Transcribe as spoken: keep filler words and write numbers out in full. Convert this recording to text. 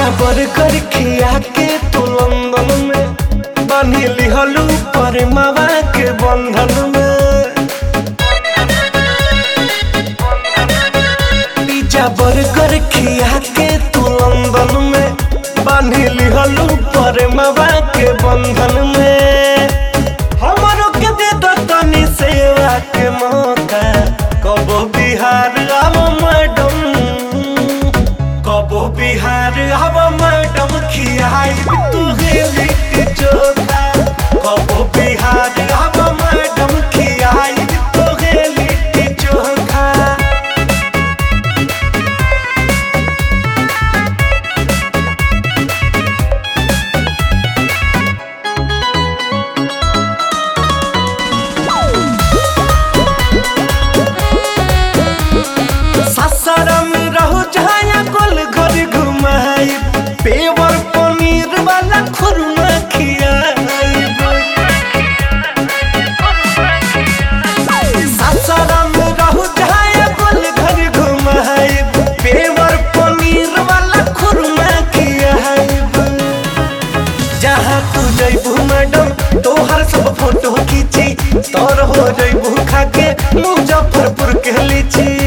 Burger खिया के तू लंदन में बांधी लिहलू पर मावा के बंधन में। पिज्जा बर्गर खिया के तू लंदन में बांधी लिहलू पर मावा के बंधन में। हमरो के दे दो तनी सेवा के मौका, कबो बिहार आव मैडम, कबो बिहार आव मैडम खियाई तू लिट्टी चोखा। कबो बिहार आव मैडम खियाई तू लिट्टी चोखा। सासाराम रहो जहाँ गोल घर घुमाई, पेवर पनीर वाला खुरमा खियाई। सासाराम रहो जहाँ गोल घर घुमाई, पेवर पनीर वाला खुरमा खियाई। जहाँ तू जइबू मैडम तोहर सब फोटो खींची, तोर हो जइबू खाके मुजफ्फरपुर के लीची।